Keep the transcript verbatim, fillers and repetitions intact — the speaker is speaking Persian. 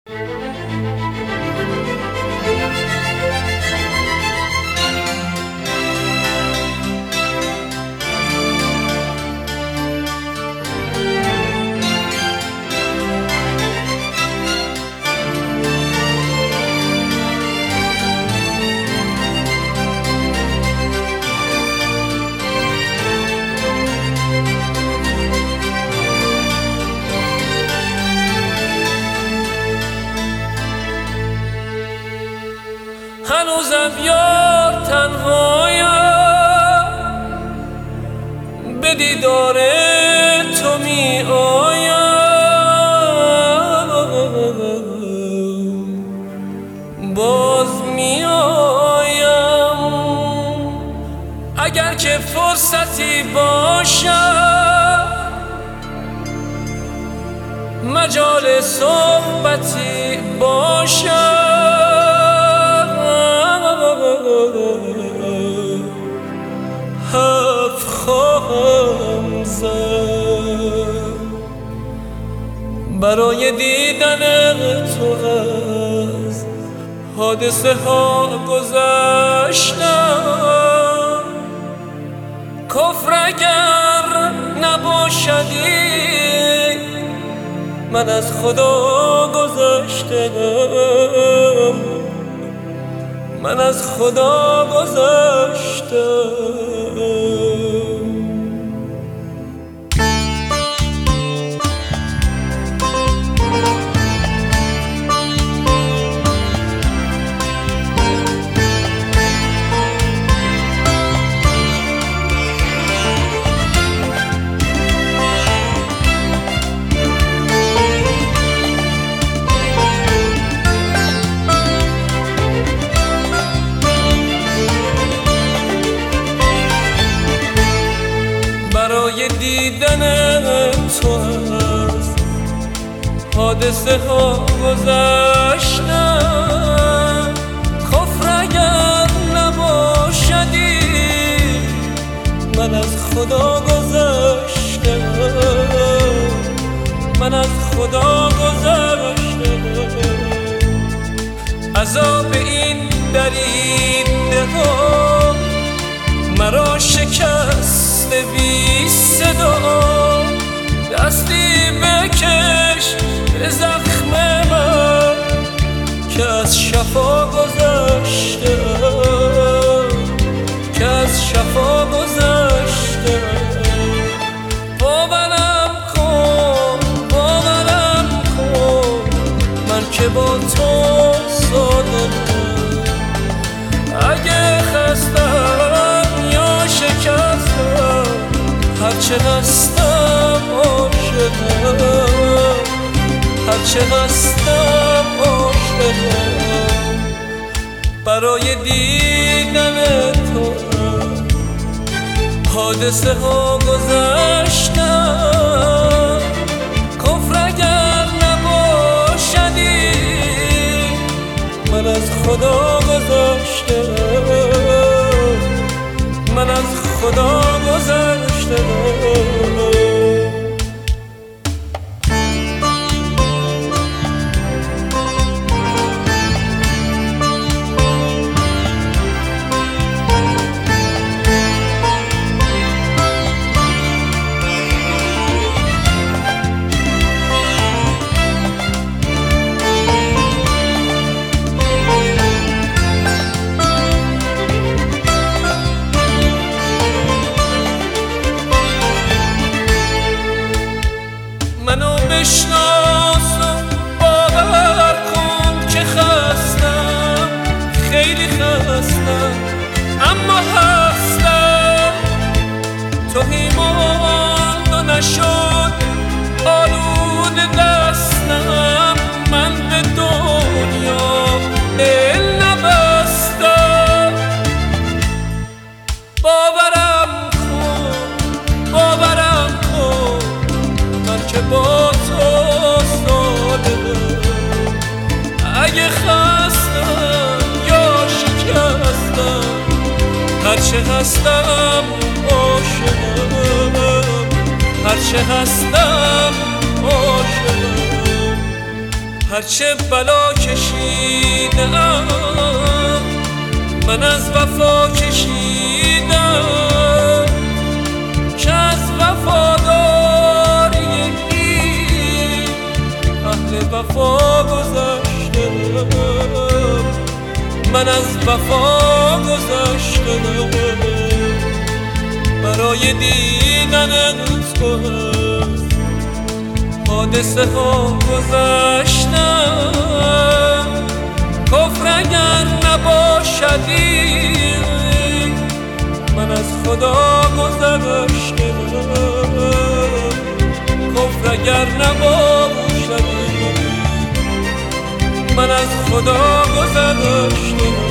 هنوزم یار تنهایم، به دیدار تو می آیم، باز می آیم. اگر که فرصتی باشد، مجال صحبتی باشد، حرف خواهم زد. برای دیدن تو از حادثه ها گذشتم، کفر اگر نباشدی من از خدا گذشتم، من از خدا گذشتم. برای دیدن تو از حادثه ها گذشتم، کفر اگر نباشدی من از خدا گذشتم، من از خدا گذشتم. عذاب این دریده ها مرا شکست بی صدا، دستی بکش به زخم من که از شفا گذشتم، که از شفا گذشتم. باورم کن، باورم کن، من که با تو صادقم. اگه خستم یا شکستم، هرچه هستم عاشقم، هرچه هستم عاشقم. برای دیدن تو حادثه ها گذشتم، کفر اگر نباشدی من از خدا گذشتم، من از خدا گذشتم. منو بشناس و باور کن که خستم، خیلی خستم، اما هستم. توهیمان و نشد آلود دستم، من به دنیا دل نبستم. باورم کن، باورم کن، من که با تو صادقم. اگه خستم یا شکستم، هرچه هستم عاشقم، هرچه هستم عاشقم، هرچه بلا کشیدم من از وفا کشیدم که از وفاداری این اهل وفا گذشتم من از وفا گذشتم برای دیدن تو حادثه ها گذشتم کفر اگر نباشدی من از خدا گذشتم کفر اگر نباشدی من از خدا گذشتم